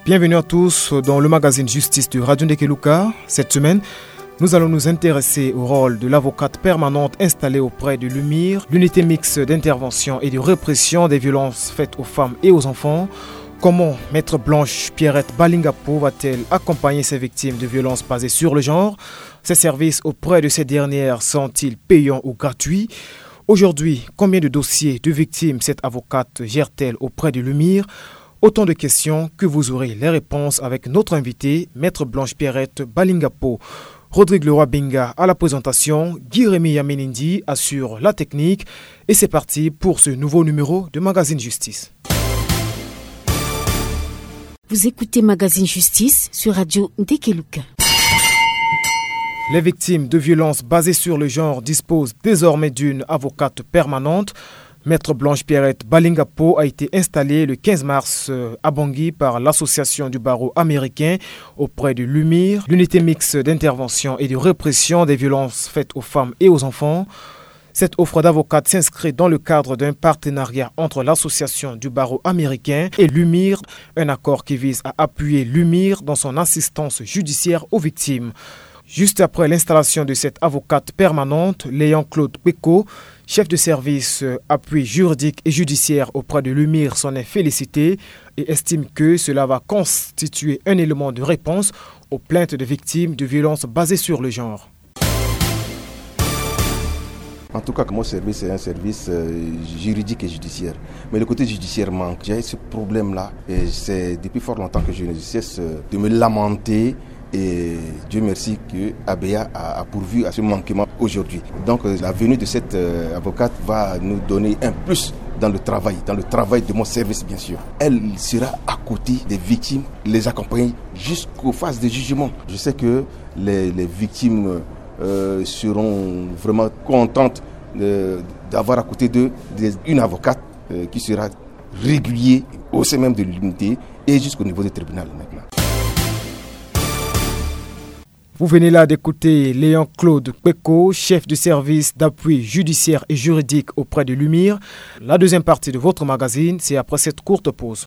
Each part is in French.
Bienvenue à tous dans le magazine Justice de Radio Ndekeluka. Cette semaine, nous allons nous intéresser au rôle de l'avocate permanente installée auprès de l'UMIR, l'unité mixte d'intervention et de répression des violences faites aux femmes et aux enfants. Comment Maître Blanche Pierrette Balingapo va-t-elle accompagner ces victimes de violences basées sur le genre? Ces services auprès de ces dernières sont-ils payants ou gratuits? Aujourd'hui, combien de dossiers de victimes cette avocate gère-t-elle auprès de l'UMIR? Autant de questions que vous aurez les réponses avec notre invité, Maître Blanche Pierrette Balingapo. Rodrigue Leroy Binga à la présentation, Guy-Rémy Yamenindi assure la technique et c'est parti pour ce nouveau numéro de Magazine Justice. Vous écoutez Magazine Justice sur Radio Ndekeluka. Les victimes de violences basées sur le genre disposent désormais d'une avocate permanente. Maître Blanche Pierrette Balingapo a été installée le 15 mars à Bangui par l'Association du barreau américain auprès de l'UMIR, l'unité mixte d'intervention et de répression des violences faites aux femmes et aux enfants. Cette offre d'avocate s'inscrit dans le cadre d'un partenariat entre l'Association du barreau américain et l'UMIR, un accord qui vise à appuyer l'UMIR dans son assistance judiciaire aux victimes. Juste après l'installation de cette avocate permanente, Léon-Claude Péco, chef de service appui juridique et judiciaire auprès de l'UMIR, s'en est félicité et estime que cela va constituer un élément de réponse aux plaintes de victimes de violences basées sur le genre. En tout cas, mon service est un service juridique et judiciaire. Mais le côté judiciaire manque. J'ai ce problème-là et c'est depuis fort longtemps que je ne cesse de me lamenter. Et Dieu merci que ABA a pourvu à ce manquement aujourd'hui. Donc la venue de cette avocate va nous donner un plus dans le travail de mon service bien sûr. Elle sera à côté des victimes, les accompagner jusqu'aux phases de jugement. Je sais que les victimes seront vraiment contentes d'avoir à côté d'eux une avocate qui sera régulière au sein même de l'unité et jusqu'au niveau du tribunal maintenant. Vous venez là d'écouter Léon-Claude Péco, chef du service d'appui judiciaire et juridique auprès de l'UMIR. La deuxième partie de votre magazine, c'est après cette courte pause.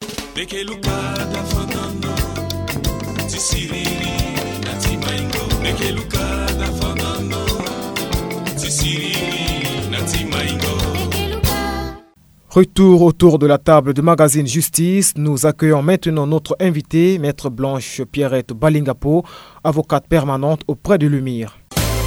Retour autour de la table de Magazine Justice. Nous accueillons maintenant notre invité, Maître Blanche Pierrette Balingapo, avocate permanente auprès de l'UMIR.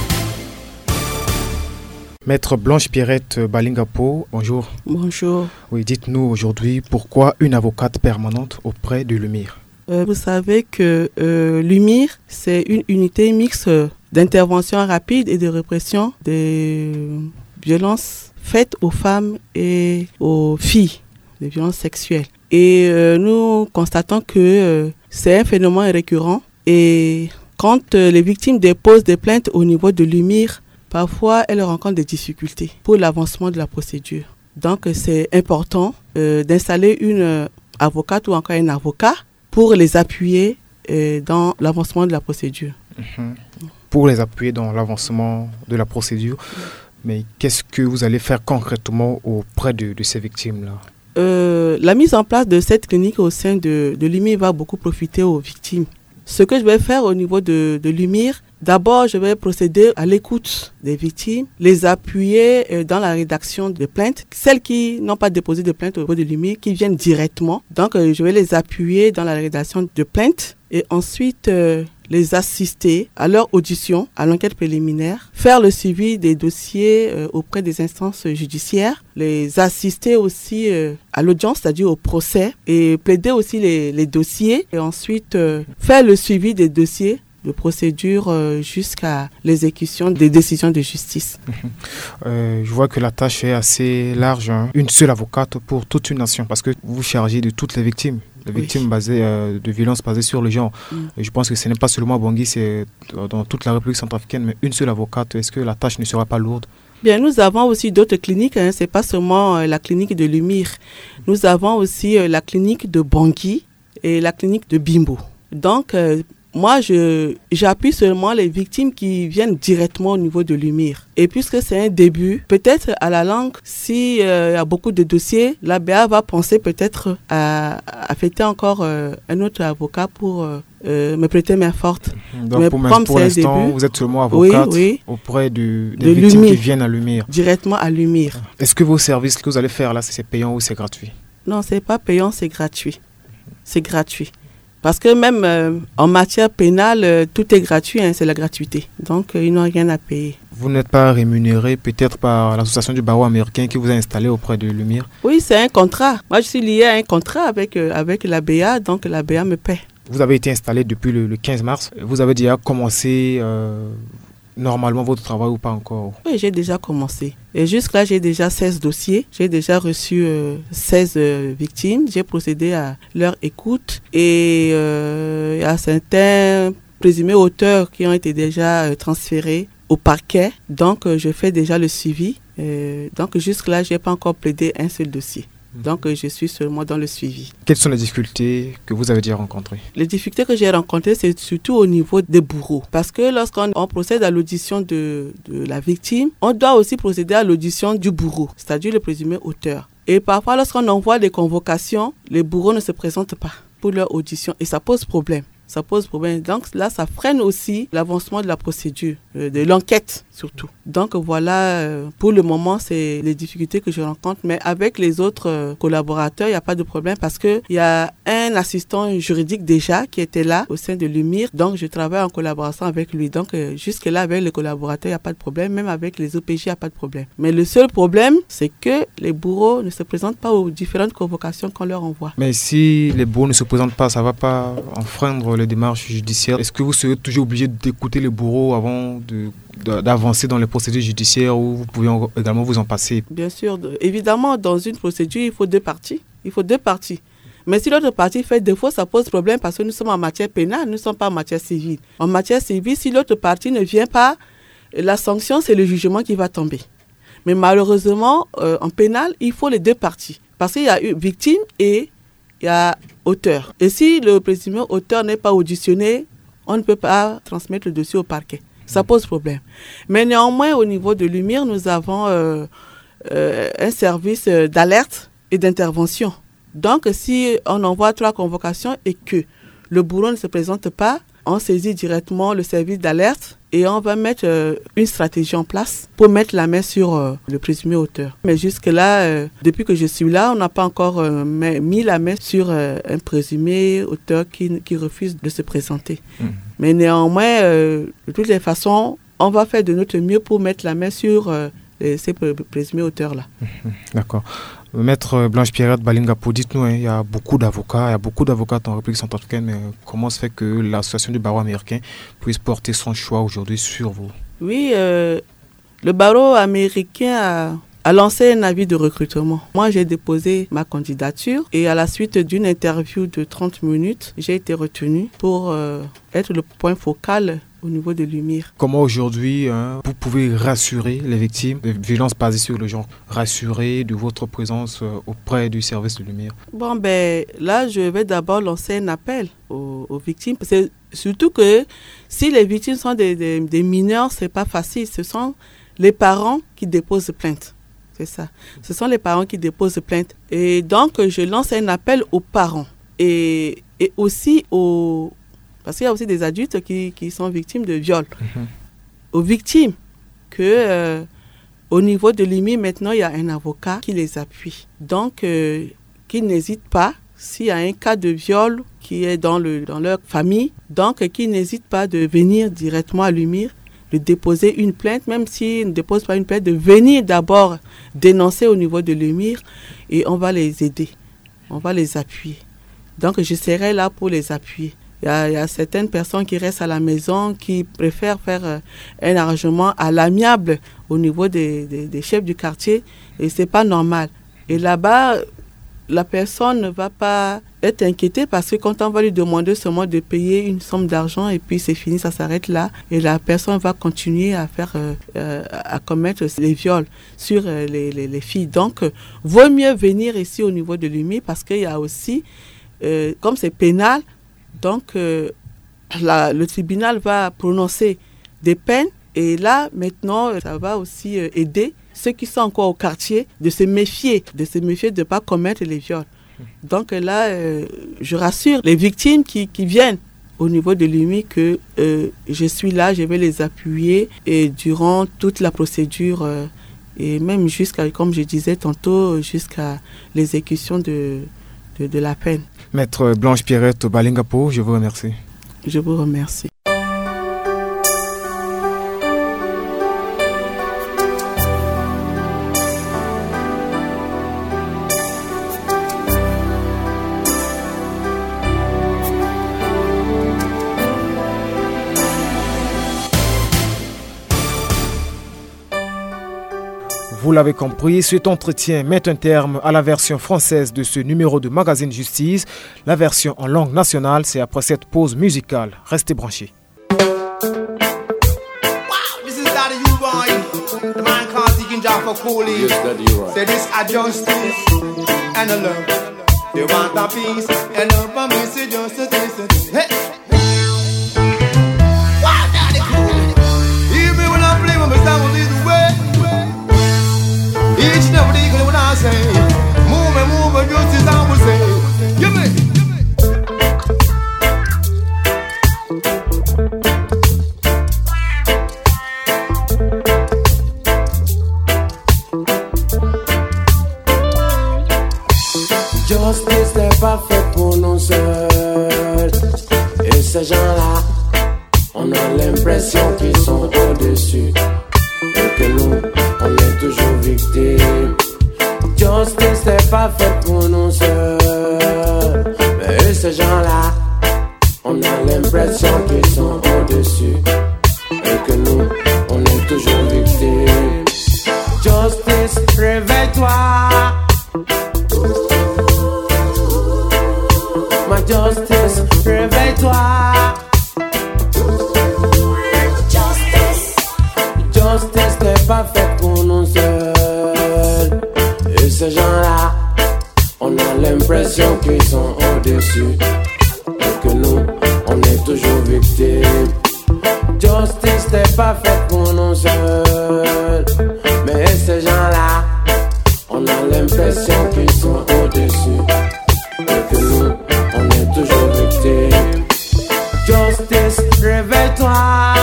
Maître Blanche Pierrette Balingapo, bonjour. Bonjour. Oui, dites-nous aujourd'hui pourquoi une avocate permanente auprès de l'UMIR. Vous savez que l'UMIR, c'est une unité mixte d'intervention rapide et de répression des violences faites aux femmes et aux filles, des violences sexuelles. Et nous constatons que c'est un phénomène récurrent. Et quand les victimes déposent des plaintes au niveau de l'UMIR, parfois elles rencontrent des difficultés pour l'avancement de la procédure. Donc c'est important d'installer une avocate ou encore un avocat pour les appuyer dans l'avancement de la procédure. Pour les appuyer dans l'avancement de la procédure. Mais qu'est-ce que vous allez faire concrètement auprès de ces victimes-là? La mise en place de cette clinique au sein de l'UMIR va beaucoup profiter aux victimes. Ce que je vais faire au niveau de l'UMIR, d'abord je vais procéder à l'écoute des victimes, les appuyer dans la rédaction des plaintes. Celles qui n'ont pas déposé de plainte au niveau de l'UMIR, qui viennent directement. Donc je vais les appuyer dans la rédaction de plaintes et ensuite les assister à leur audition, à l'enquête préliminaire, faire le suivi des dossiers auprès des instances judiciaires, les assister aussi à l'audience, c'est-à-dire au procès, et plaider aussi les dossiers, et ensuite faire le suivi des dossiers de procédure jusqu'à l'exécution des décisions de justice. Je vois que la tâche est assez large, hein. Une seule avocate pour toute une nation, parce que vous chargez de toutes les victimes. Les victimes basées, de violences basées sur le genre. Et je pense que ce n'est pas seulement à Bangui, c'est dans toute la République centrafricaine, mais une seule avocate. Est-ce que la tâche ne sera pas lourde? Bien, nous avons aussi d'autres cliniques, hein. Ce n'est pas seulement la clinique de l'UMIR. Nous avons aussi la clinique de Bangui et la clinique de Bimbo. Donc, moi, j'appuie seulement les victimes qui viennent directement au niveau de l'UMIR. Et puisque c'est un début, peut-être à la langue, s'il y a beaucoup de dossiers, l'ABA va penser peut-être à affecter encore un autre avocat pour me prêter main forte. Donc pour l'instant, vous êtes seulement avocate auprès des victimes qui viennent à l'UMIR. Directement à l'UMIR. Est-ce que vos services que vous allez faire là, c'est payant ou c'est gratuit? Non, c'est pas payant, c'est gratuit. C'est gratuit. Parce que même en matière pénale, tout est gratuit, c'est la gratuité. Donc, ils n'ont rien à payer. Vous n'êtes pas rémunéré peut-être par l'association du barreau américain qui vous a installé auprès de l'UMIR? Oui, c'est un contrat. Moi, je suis lié à un contrat avec l'ABA, donc l'ABA me paie. Vous avez été installé depuis le 15 mars. Vous avez déjà commencé normalement votre travail ou pas encore? Oui, j'ai déjà commencé. Et jusque-là, j'ai déjà 16 dossiers. J'ai déjà reçu 16 victimes. J'ai procédé à leur écoute. Et il y a certains présumés auteurs qui ont été déjà transférés au parquet. Donc, je fais déjà le suivi. Donc, jusque-là, je n'ai pas encore plaidé un seul dossier. Donc, je suis seulement dans le suivi. Quelles sont les difficultés que vous avez déjà rencontrées? Les difficultés que j'ai rencontrées, c'est surtout au niveau des bourreaux. Parce que lorsqu'on procède à l'audition de la victime, on doit aussi procéder à l'audition du bourreau, c'est-à-dire le présumé auteur. Et parfois, lorsqu'on envoie des convocations, les bourreaux ne se présentent pas pour leur audition et ça pose problème. Ça pose problème. Donc là, ça freine aussi l'avancement de la procédure, de l'enquête surtout. Donc voilà, pour le moment, c'est les difficultés que je rencontre. Mais avec les autres collaborateurs, il n'y a pas de problème parce qu'il y a un assistant juridique déjà qui était là au sein de l'UMIR. Donc je travaille en collaboration avec lui. Donc jusque-là, avec les collaborateurs, il n'y a pas de problème. Même avec les OPJ, il n'y a pas de problème. Mais le seul problème, c'est que les bourreaux ne se présentent pas aux différentes convocations qu'on leur envoie. Mais si les bourreaux ne se présentent pas, ça ne va pas enfreindre les démarches judiciaires. Est-ce que vous serez toujours obligé d'écouter les bourreaux avant d'avancer dans les procédures judiciaires ou vous pouvez également vous en passer? Bien sûr. Évidemment, dans une procédure, il faut deux parties. Mais si l'autre partie fait défaut, ça pose problème parce que nous sommes en matière pénale, nous ne sommes pas en matière civile. En matière civile, si l'autre partie ne vient pas, la sanction, c'est le jugement qui va tomber. Mais malheureusement, en pénal, il faut les deux parties. Parce qu'il y a eu victime et il y a auteur. Et si le présumé auteur n'est pas auditionné, on ne peut pas transmettre le dossier au parquet. Ça pose problème. Mais néanmoins, au niveau de l'UMIR, nous avons un service d'alerte et d'intervention. Donc, si on envoie 3 convocations et que le bourreau ne se présente pas, on saisit directement le service d'alerte et on va mettre une stratégie en place pour mettre la main sur le présumé auteur. Mais jusque-là, depuis que je suis là, on n'a pas encore mis la main sur un présumé auteur qui refuse de se présenter. Mais néanmoins, de toutes les façons, on va faire de notre mieux pour mettre la main sur ces présumés auteurs-là. D'accord. Maître Blanche-Pierrette Balinga-Po, dites-nous, il y a beaucoup d'avocats, en République centrafricaine, mais comment se fait que l'association du barreau américain puisse porter son choix aujourd'hui sur vous? Oui, le barreau américain a lancé un avis de recrutement. Moi, j'ai déposé ma candidature et à la suite d'une interview de 30 minutes, j'ai été retenue pour être le point focal au niveau de l'UMIR. Comment aujourd'hui vous pouvez rassurer les victimes de violences basées sur le genre, rassurer de votre présence auprès du service de l'UMIR? Bon, là, je vais d'abord lancer un appel aux victimes. C'est surtout que si les victimes sont des mineurs, c'est pas facile. Ce sont les parents qui déposent plainte. C'est ça. Ce sont les parents qui déposent plainte. Et donc, je lance un appel aux parents et aussi parce qu'il y a aussi des adultes qui sont victimes de viol. Aux victimes, au niveau de l'UMIR, maintenant, il y a un avocat qui les appuie. Donc, qu'ils n'hésitent pas, s'il y a un cas de viol qui est dans leur famille, donc qu'ils n'hésitent pas de venir directement à l'UMIR, de déposer une plainte, même s'ils ne déposent pas une plainte, de venir d'abord dénoncer au niveau de l'UMIR et on va les aider, on va les appuyer. Donc, je serai là pour les appuyer. Il y a certaines personnes qui restent à la maison, qui préfèrent faire un arrangement à l'amiable au niveau des chefs du quartier et ce n'est pas normal. Et là-bas, la personne ne va pas être inquiétée parce que quand on va lui demander seulement de payer une somme d'argent et puis c'est fini, ça s'arrête là. Et la personne va continuer à commettre les viols sur les filles. Donc, vaut mieux venir ici au niveau de l'UMIR parce qu'il y a aussi, comme c'est pénal, donc le tribunal va prononcer des peines. Et là, maintenant, ça va aussi aider ceux qui sont encore au quartier de se méfier de ne pas commettre les viols. Donc là, je rassure les victimes qui viennent au niveau de l'UMI que je suis là, je vais les appuyer et durant toute la procédure et même jusqu'à, comme je disais tantôt, jusqu'à l'exécution de la peine. Maître Blanche Pierrette Balinga Po, je vous remercie. Je vous remercie. Vous l'avez compris, cet entretien met un terme à la version française de ce numéro de Magazine Justice. La version en langue nationale, c'est après cette pause musicale. Restez branchés. Wow, this is Daddy U-Boy, the man called Deacon Jaffa Cooley. Yes, Daddy, you're right. Say this a justice and a love. They want a peace and love for me, say justice. Hey. Wow, Daddy Cooley. Even when I play with my son, will lead the way. Each and every day when I say, move, justice I will say, give me. Justice n'est pas fait pour nous seuls. Et ces gens-là, on a l'impression qu'ils sont au-dessus. Et que nous, on est toujours victimes. Justice n'est pas fait pour nous seuls. Mais ces gens-là, on a l'impression qu'ils sont au-dessus. Et que nous, on est toujours victimes. Justice, réveille-toi. Ma justice, réveille-toi. Justice n'est pas faite pour nous seuls. Et ces gens-là, on a l'impression qu'ils sont au-dessus. Et que nous, on est toujours victimes. Justice n'est pas faite pour nous seuls. Mais ces gens-là, on a l'impression qu'ils sont au-dessus. Et que nous, on est toujours victimes. Justice, réveille-toi.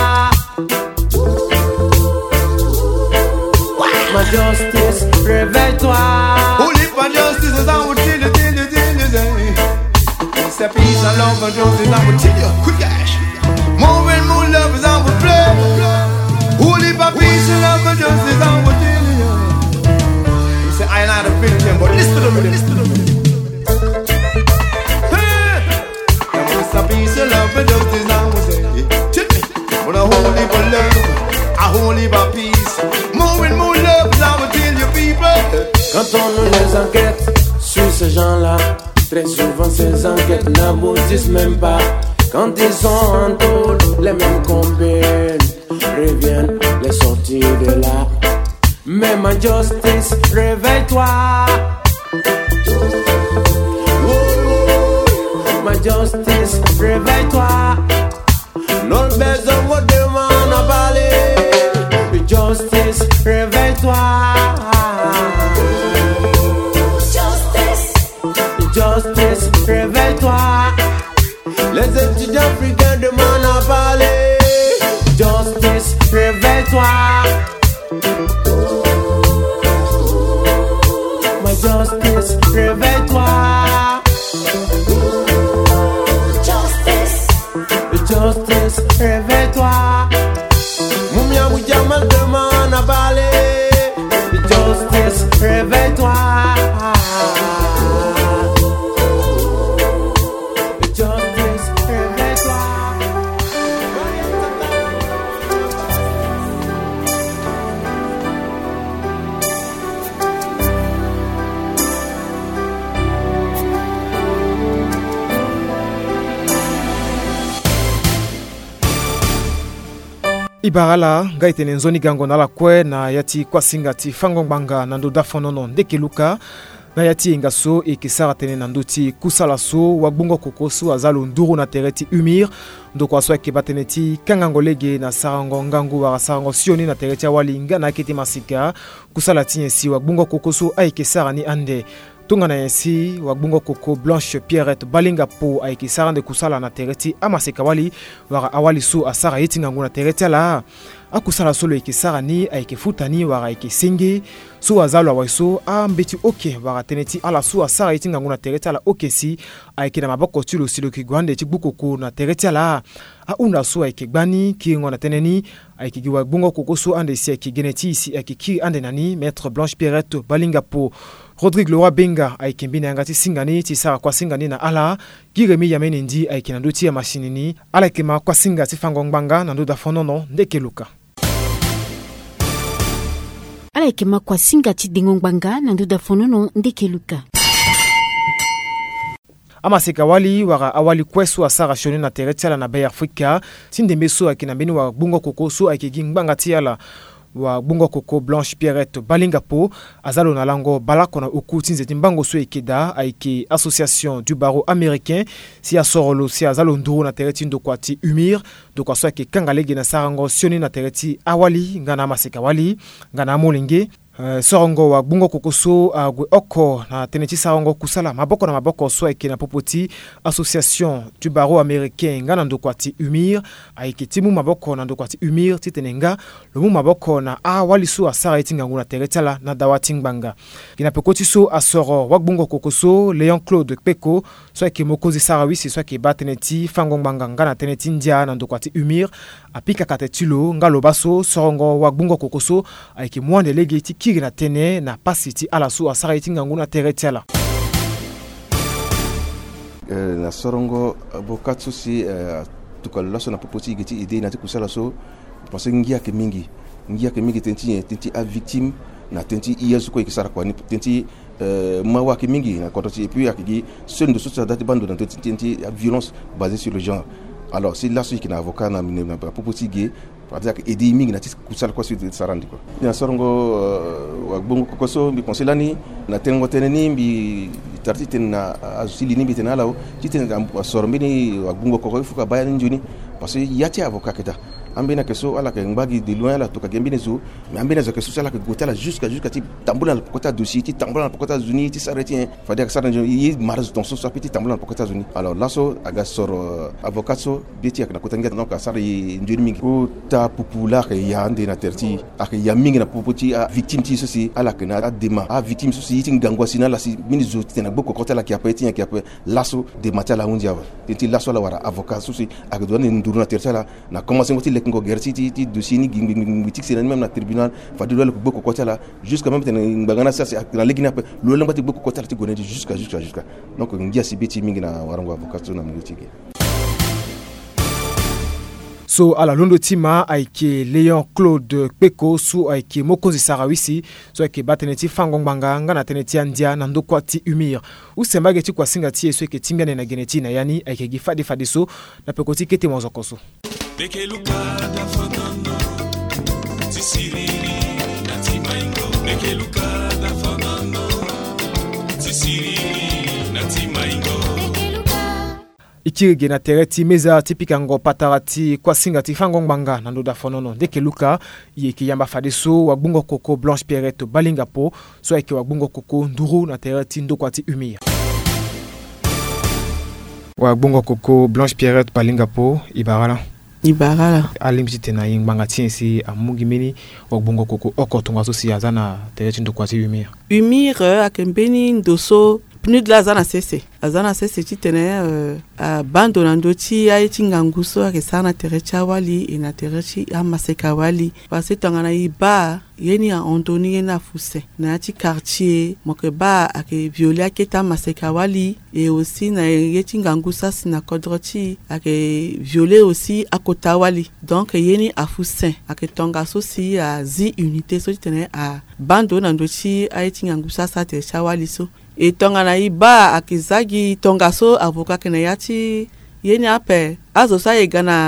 Ma justice, réveille-toi. Who live for justice is I will tell you. It's a peace and love for justice I will tell you. Quick cash. More and more love is I will play. Who live for peace and love for justice I will tell you. You say I ain't not a victim, but listen to me, listen to me. It's a peace and love for justice I will say. But a whole heap of love, a whole heap of peace. More and more love is I will tell you people. Quand on les enquête sur ces gens-là, très souvent ces enquêtes n'aboutissent même pas. Quand ils sont en taule, les mêmes combines reviennent les sortir de là. Mais ma justice, réveille-toi. Ma justice, réveille-toi. Non besoin de demander à parler. Justice, réveille-toi. Justice, réveille-toi. Les étudiants africains demandent à parler. Justice, réveille-toi. Ma justice, réveille-toi. Justice, réveille-toi. Moumia Ouyamal demande à parler. Justice, réveille-toi. Justice, réveille-toi. Ibarala ngaitene nzoni gango na la kwe na yati kwa singati fangongbanga na ndoda fonono ndekeluka na yati ingaso ekisara tene na ndoti kusala so wagbungo kokoso azalo nduru na tereti umir ndoko aswa ke bateneti kangangolege na sarango ngangu wa sarango sioni na tereti walinga na kiti masika kusala tiensi wagbungo kokoso aikisara ni ande tungana yensi wagbungo koko Blanche Pierrette Balinga Po aikisara de kusala na tereti amasika wali wa awali so asara yetingangu na tereti la akusala solo ikisara ni aikifutani wa aikisingi so azalo awaiso ambeti oke wa teneti ala so asara yetingangu na tereti la okesi aikina maboko tulo silo kigwande tibukoko na tereti la aunda so aikigbani kingo na teneni aikigiwa bungo koko so ande si aikigeneti si aikiki ande nani Maître Blanche Pierrette Balinga Po Rodrigue Leroy Benga aikimbina ngati singani tisara kwa singani na ala giremi yameni ndi aikina ndoti ya mashinini ala kema kwa singa tifangongbanga na ndoda fonono ndekeluka ala kema kwa singa tidingongbanga na ndoda fonono ndekeluka amasika wali wara awali kwesu asara shoni na teretiala na Bay Africa tindembeso akina beni wa bungo kokoso akigingbanga tiala wa bungo koko Blanche Pierrette Balinga Po azalo na lango balako na okuti nzeti mbango so ekeda aiki association du barreau américain si asorolo si azalo nduru na tereti ndokwati umir dokwaso ke kangalege na sarango sioni na tereti awali ngana masika wali ngana molenge sorongo wa bungo kokoso agwe oko na teneti sarongo kusala maboko na maboko so ekena popoti association du barreau américain ngana ndokwati umir aikitimu maboko na ndokwati umir titenenga lomu maboko na awali so asara etingangu na teretala na dawatingbanga kina pekoti so asoro wa bungo kokoso Léon Claude Peko so ekimokozi sarawisi so ke bateneti fangongbanga ngana teneti ndia na ndokwati umir apika katetulo ngalo baso sorongo wa bungo kokoso aikimwande legeti na tene na pasiti ala so asara etingangu na teretiala na sorongo bokatsu si tukala so na popoti geti ide na tikusala so parce ngia ke mingi tenti a victime na tenti iyasu ko ikisara kwa ni tenti mawa ke mingi na kototi et puis akigi seul de toute date bande dans tenti violence basée sur le genre. Alors c'est là celui qui n'a avocat na popoti ge parce que edi mingi na tikusala kwa sur sarandi ko na sorongo wagbongo kokoso bi konselani na tengo teneni bi tarti na azili ni bitena lao titen sormbini wagbongo kokoko fuka bayani njuni parce que yati avocat keta ambena keso ala ke ngbagi de loin la to ka gembine zo mais ambena zo keso ala ke gotala jusqu'à ti tambula na pokota dossier ti tambula na pokota zuni ti sareti fadi ka saranje yi marz ton so petit tambula na pokota zuni alors laso aga sor avocat so beti ak na kotanga donc asar yi njuni mingi ko ta popula ke ya ande na terti ak ya mingi na popoti a victime ti sosi ala ke na dema a victime sosi ti ngangwa sina la si mini zo ti na boko kotala ki apeti ki apé laso de matala undiava ti laso la wara avocat sosi ak do ne nduru na terti la na commencer ngoti ngo gerti ti dossier ni ngitik c'est même na tribunal fadi do le boko kotala jusqu'à même ngangana ça c'est na legina pe lo lambati boko kotala ti gonedi jusqu'à donc ngia sibeti mingi na warango avocat na mutiki so ala londo tima aike Léon Claude Peko su aike mokozi sarawisi so aike bateneti fangongbanga ngana teneti andia na ndokwati umir usembage ti kwa singa ti so aike timbiane na geneti na yani aike gifadi fadiso na pekoti kete mozokoso Nekeluka da fanano tisiriri na timaingo Nekeluka da fanano tisiriri na timaingo ikirige na tereti meza tipika ngo patarati kwa singa ti fangongbanga na ndoda fonono Nekeluka yeki yamba fadiso wagbungo koko Blanche Pierrette Balinga Po so aike wagbungo koko nduru na tereti ndokwati umir wagbungo koko Blanche Pierrette Balinga Po ibarala alimsi tena ingbanga tiensi amugimeni wagbongo koko oko tonga so si azana tereti ndokwati umir akembeni ndoso pnu de la azana sese titene abandona ndoti aiti nganguso akesana tereti wali ina tereti amaseka wali parce tangana iba yeni a ondoni yena fuse na ati quartier moke ba ake violé aketa maseka wali et aussi na yeti ngangusa sina kodroti ake violé aussi akota wali donc yeni a fuse ake tonga so si a zi unité so titene a bandona ndoti aiti ngangusa sa tereti wali so et tonga na iba akizagi tonga so avocat kene yati yeni ape azo sa egana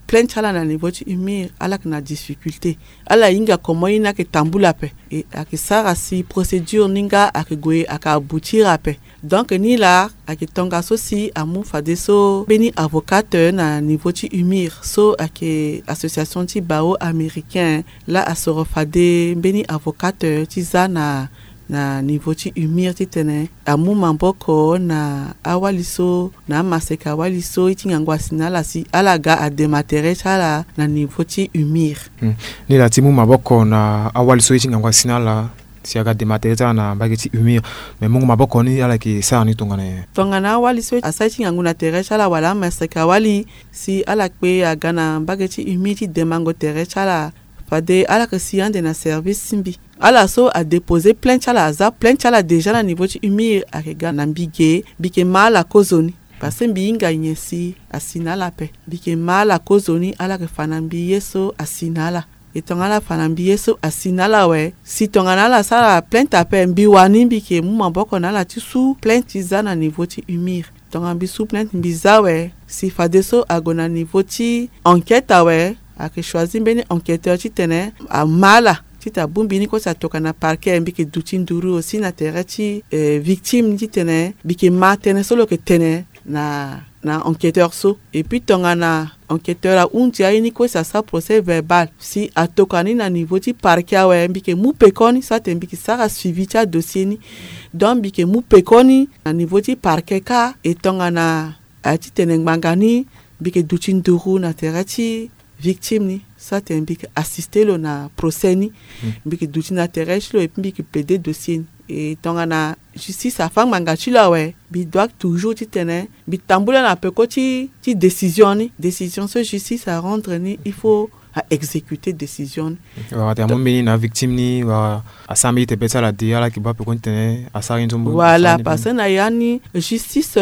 plainte ala na niveau ti humir ala na difficulté ala inga komo ina ke tambula pe et ak sara si procédure ninga ak goye ak aboutir ape donc ni la ak tonga so si amu fade so beni avocat na niveau ti humir so ak association ti bao américain la asoro fade beni avocat ti zana na niveau ti humir ti tene amu mamboko na awaliso na maseka awaliso iti ngangwa sinala si alaga a dematere chala na niveau ti humir ni la ti mu maboko na awaliso iti ngangwa sinala si aga dematere chala na mbage ti humir mais mungu maboko ni ala ki sa ni tongana awaliso asa iti ngangu na tere chala wala maseka awali si ala kpe aga na mbage ti humir ti demango tere chala fade ala que si ande na service simbi ala so a déposé plainte ala za plainte ala déjà na niveau ti humir akega na mbige bike mala kozoni parce que mbinga nyesi asinala pe bike mala kozoni ala ke fanambi yeso asinala etongala fanambi yeso asinala we si tongana la sala plainte ape mbi wani bike mu maboko na la ti su plainte za na niveau ti humir tongambi su plainte mbiza we si fade so agona niveau ti enquête we ak choisi beni enquêteur ti tene a mala ti ta bumbi ni ko sa toka na parquet mbiki duti nduru aussi na tere ti victime ti tene biki ma tene solo ke tene na enquêteur so et puis tonga na enquêteur a unti a ni ko sa procès verbal si a toka ni na niveau ti parquet we mbiki mu pekoni sa te mbiki sa suivi ti dossier ni donc mbiki mu pekoni na niveau ti parquet ka et tonga na a ti tene ngangani mbiki duti nduru na tere ti victime ni ça te mbiki assister lo na procès ni mbiki duti na terrestre lo et mbiki plaider dossier et tonga na justice a fang manga chila we bi doit toujours ti tene bi tambula na peko ti décision ni décision so justice a rendre ni il faut à exécuter décision wa ta mombeni na victime ni wa asambi te pesa la dia la ki ba peko tene asari nzombo voilà parce na yani justice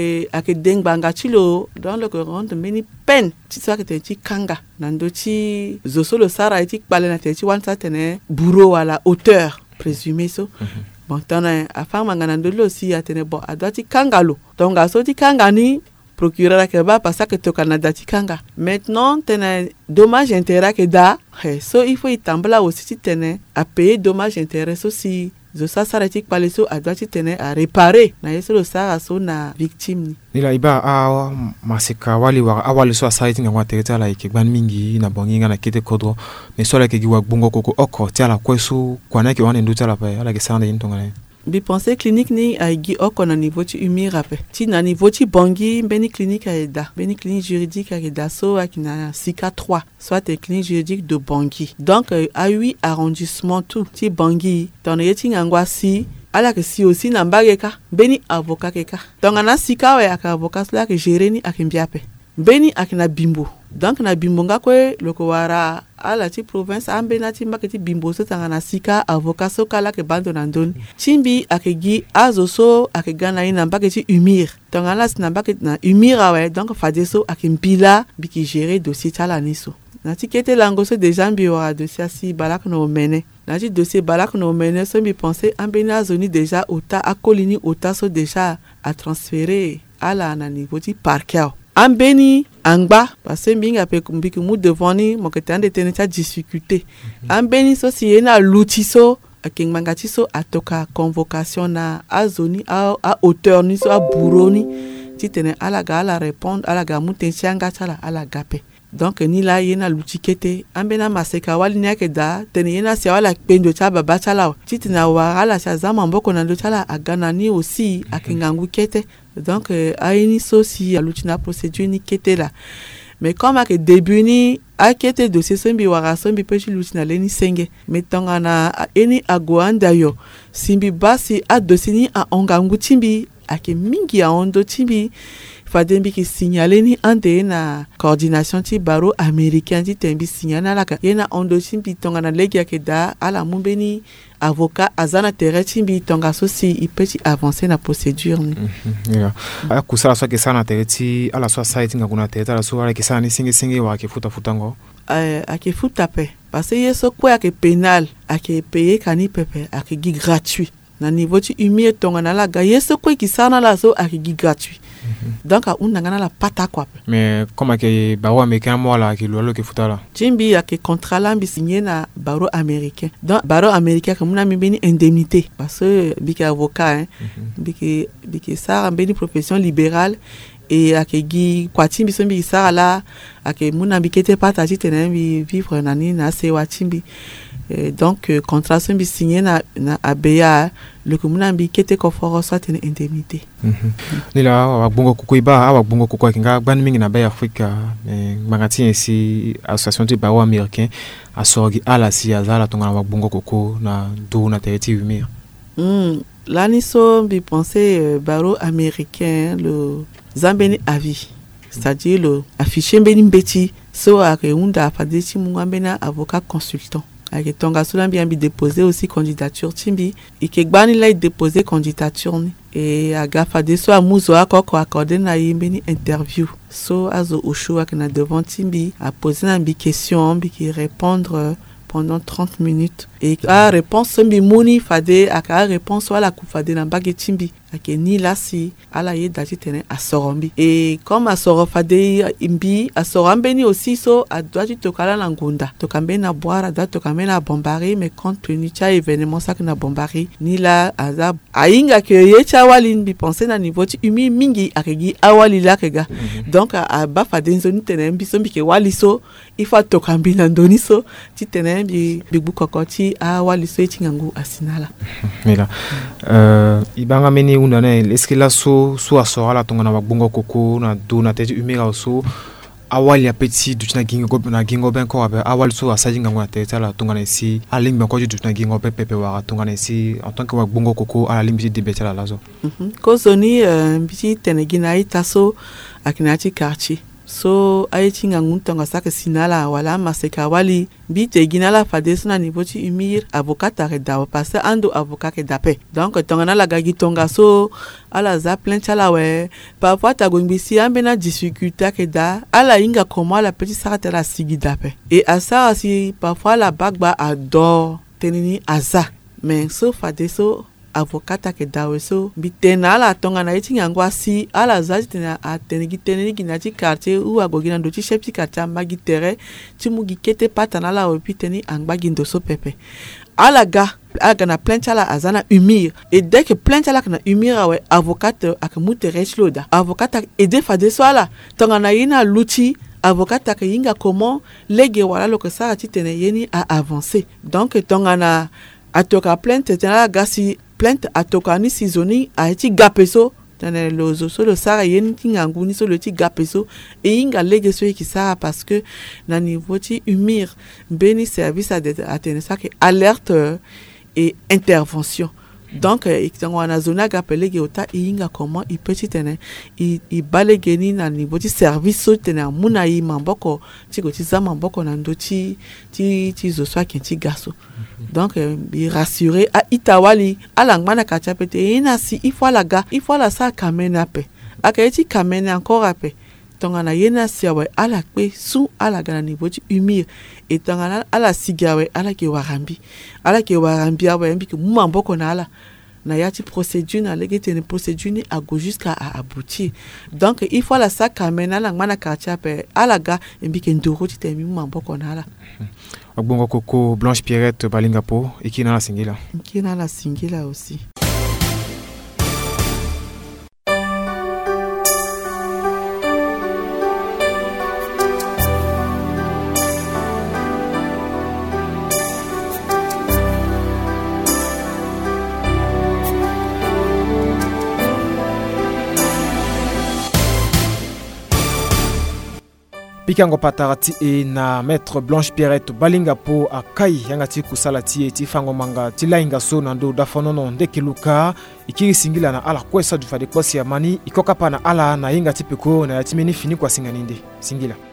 ak deng banga chilo dans le rendre meni peine ti sa ke ti kanga nando ti zosolo sara ti kpale na te ti wan sa tene bourreau wala auteur présumé so bon tana afin mangana ndolo aussi a tene bon adati kangalo donc aso ti kanga ni procureur ke ba passa que to Canada ti kanga maintenant tene dommage intérêt que da so il faut itambla aussi ti tene a payer dommage intérêt aussi zo sa saratik pale so adati tene a réparer na yeso lo sara so na victime ni la iba a maseka wali wa awali so asite ngwa tereta la ikigban mingi na bonginga na kete kodro mais so la ke giwa bungo koko oko ti ala kwesu kwana ke wane nduta la pa ala ke sande intongane bi pensée clinique ni a gi oko na niveau ti humir ape ti na niveau ti bongi beni clinique a eda beni clinique juridique a eda so akina sika 3 soit clinique juridique de Bangui donc a 8 arrondissement tout ti Bangui ton yeti ngwa si ala ke si aussi na mbageka beni avocat keka donc na sika we aka avocat la ke gérer ni akimbiape beni akina bimbo donc na bimbo ngakwe loko wara ala ti province ambe na ti mbaketi bimbo so tanga na sika avocat so kala ke bando na ndoni chimbi akegi azo so akegana ina mbaketi humir tanga la na mbaketi na humir awe donc fade so akimbila biki gérer dossier tala niso na ti kete lango so déjà mbi wara dossier si balak no mene na ti dossier balak no mene so mbi penser ambe na zoni déjà ota akolini ota so déjà a transférer ala na niveau ti parquet ambeni angba parce que mbinga pe mbiki mu devant ni moketande tene ta difficulté ambeni so si ena lutiso aking mangati so atoka convocation na azoni a auteur ni so a buroni ti tene ala ga ala répondre ala ga mutensianga tala ala gape donc ni la yena lutikete ambena maseka wali nya ke da tene yena si wala pendo cha baba tala ti tena wala cha zama mboko na ndo tala agana ni aussi akingangu kete donc aini sosi alutina procédure ni kete la mais comme ak début ni akete dossier sombi wara sombi pechi lutina leni senge metonga na eni agwanda yo simbi basi a dossier ni a ongangu timbi ake mingi a ondo timbi fadembi ki signalé ni ande na coordination ti baro américain ti tembi signana la ka yena ondo timbi tonga na legia ke da ala mumbeni avocat azana terre timbi tonga so si il peut avancer na procédure ni a kusala so ke sana terre ti ala so site ngakuna terre ala so ala ke sana ni singe wa ke futa ngo ake futa pe parce que yeso kwa ke pénal ake payer kani pepe ake gi gratuit na niveau ti humilié tonga na la ga yeso kwa ki sana la so ake gi gratuit Donc on a la pata quoi. Mais comment que baro américain moi là qui lolo que futa là. Timbi a que contrat là signé na baro américain. Donc baro américain comme on a mis indemnité parce que biki avocat biki ça beni profession libérale et à que gi kwatimbi so bi ça là à que mon ambikete partager tenem vivre nani na se watimbi. Donc contrat so bi signé na ABA le commun bi kete ko foro soit une indemnité. Nila wa bongo kukuiba wa bongo kukwa kinga ban mingi na ba Afrika magati ici association de barreau américain a sorgi ala si azala tonga wa bongo koko na do na teriti humir. Là ni so bi penser barreau américain le zambeni avis, c'est-à-dire le affiché mbeni mbeti so a reunda fadeti mungambena avocat consultant. Avec Tonga Solan bien déposé aussi candidature timbi et que gbani là déposé candidature et à gafa de so amuzo akoko accordé na yimbeni interview so azo osho akina devant timbi a poser une question bi qui répondre pendant 30 minutes et à réponse mbi moni fade aka réponse wala ku fade na mbage timbi ake ni là si ala ye dati tene a sorombi et comme a soro fade imbi a sorambeni aussi so a doit tokala na ngunda tokambe na boire da tokambe na bombari mais compte tenu cha événement ça que na bombari ni là azab ainga que ye cha wali bi penser na niveau ti umi mingi akegi awali la kega donc a ba fade nzoni tene mbi so mbi ke wali so il faut tokambi na ndoni so ti tene bi bu kokoti a wali so etingangu asinala mela ibanga meni undana est-ce que là so asora la tonga na bongo koko na do na tete umira so awali ya petit du na gingo ben ko abe awali so asajinga ngona tete la tonga na si alimba ko du na gingo pepe wa tonga na si en tant que bongo koko ala limbi de betela lazo ko zoni biti tenegina itaso akinati quartier so aitinga nguntonga saka sinala wala maseka wali bite ginala fadesna na niveau ti umir avocat areda parce ando avocat ke dape donc tonga na la gagi tonga so ala za plainte ala we parfois ta gongbisi ambena difficulté ke da ala inga comment la petite sarata la sigi dape et asa si parfois la bagba adore tenini aza mais so fadeso avocat ke daweso bitena la tonga na itinga ngwa si ala zaji tena tenegi ginati quartier ou agogina ndo ti chef ti quartier magi terre ti mugi kete patana la opiteni angba gindo so pepe ala ga aga na plainte ala azana umir et dès que plainte ala kana umir awe avocat akamute rechloda avocat ede fade so ala tonga na ina luti avocat akayinga comment lege wala lo que ça ti tene yeni a avancer donc tonga na atoka plainte tena gasi plainte atokani sizoni a eti gapeso tane lozo so le sara yen nganguni so le ti gapeso e inga lege so ki sara parce que na niveau ti umir beni service à atene ça que alerte et intervention donc ikitango na zona gapele geota inga comment il peut tene i balegeni na niveau ti service so tene muna yi mamboko ti ko ti za mamboko na ndo ti zo so akenti gaso donc il rassurer a itawali alangmana kachapete ina si il faut la sa kamena pe akaiti kamena encore ape tongana yena siawe ala pe su ala gana niveau ti humir et tongana ala sigawe ala ke warambi awe mbi ke mamboko na ala na yati procédure na legete ne procédure ni ago jusqu'à aboutir donc il faut la sa kamena langmana kachape ala ga mbi ke ndoro ti temi mamboko na ala bongo koko Blanche Pierrette Balinga Po et qui na la singila aussi. Pikango patarati e na maître Blanche Pierrette Balinga Po akai yangati kusalati eti fango manga tilainga so nando dafonono ndekeluka ikiri singila na ala kwesa du fade kwasi ya mani ikoka pa na ala na inga tipeko na yatimeni fini kwa singaninde singila